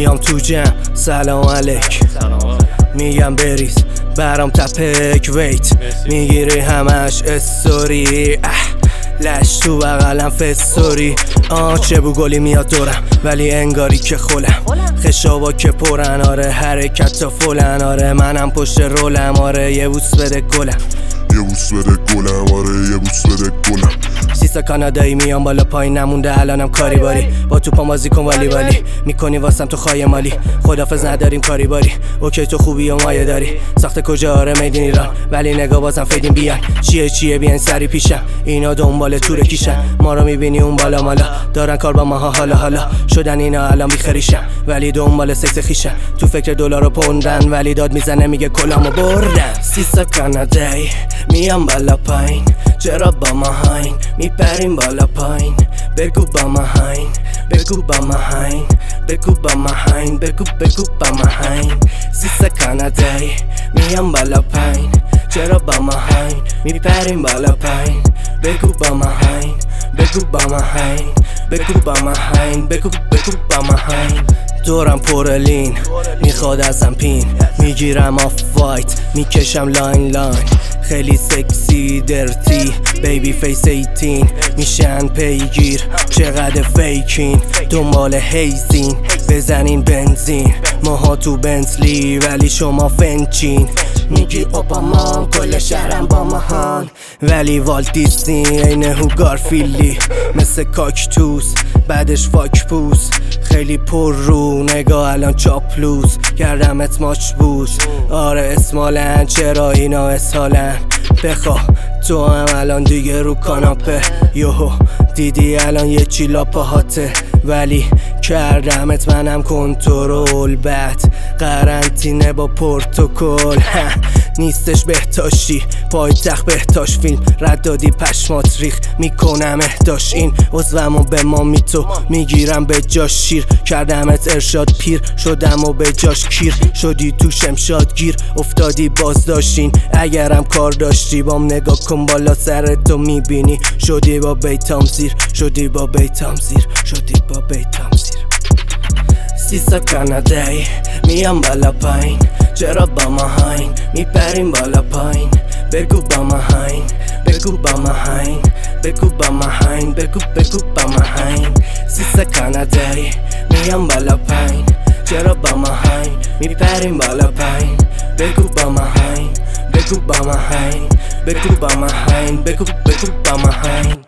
میام تو جمع سلام علیک، میگم بریز برام تپک ویت، میگیری همش استوری لش تو بغلم فستوری. چه بو گلی میاد دورم ولی انگاری که خولم، خشابا که پرن آره حرکت تا فلن آره منم پشت رولم آره یه بوس بده گلم، یه بوس بده گلم آره یه بوس بده گلم. سیسا کانادایی میام بالا پایین نمونده الانم کاری باری، با تو پامازی کن والی والی میکنی واسم تو خواهی مالی، خدافز نداریم کاری باری اوکی تو خوبی و مایه داری ساخت کجا آره میدین ایران ولی نگاه بازم فیدین بیان چیه بیان سری پیشم اینا دنبال توره کیشن ما رو میبینی اون بالا مالا دارن کار با ماها حالا شدن اینا الان بیخریشن ولی دنبال سکس خیشن تو فکر دلار و پوندن ولی داد میزنه میگه کلامو بردن. سیسا کانادایی میام بالا پایین چرا با ما هاین میپریم بالا پایین بگو با ما هاین بگو با ما هاین بگو با ما هاین بگو با ما هاین. سیسا کانادایی میام بالا پایین چرا با ما هاین میپریم بالا پایین بگو با ما هاین بگو با ما هاین بگو با ما هاین بگو با ما هاین. دورم پرلین میخواد ازم پین میگیرم آف وایت میکشم لاین خیلی سکسی درتی بیبی فیس 18 میشن پیگیر چقدر فیکین دنبال هیزین بزنین بنزین ماها تو بنتلی ولی شما فنچین میگی اوباما کل شهرم با ماهان ولی والت دیسنی اینه هو گارفیلی مثل کاکتوس بعدش فاک پوس خیلی پر رو نگاه الان چاپلوس کردمت ماچ بوس آره اسمالن چرا اینا اسهالن بخوا تو هم الان دیگه رو کاناپه یوهو دیدی الان یه چیلا پاهاته ولی کردمت منم کنترل بعد قرنطینه با پروتکل نیستش بهداشتی پایتخت بهداشت فیلم رد دادی پشمات ریخ میکنم اهداش این عضومو به ما میتو میگیرم به جاش شیر کردمت ارشاد پیر شدم و به جاش کیر شدی تو شمشاد گیر افتادی بازداشتین اگرم کار داشتی بام نگاه کن بالا سرتو میبینی شدی با بیتام زیر شدی با بیتام زیر شدی با بیتام زیر. سیسا کانادایی میام بالا پایین چرا با ما هاین میپریم بالا پایین بگو با ما هاین بگو با ما هاین بگو با ما هاین بگو با ما هاین. سیسا کانادایی میام بالا پایین چرا با ما هاین میپریم بالا پایین بگو با ما هاین بگو با ما هاین بگو با ما هاین بگو با ما هاین.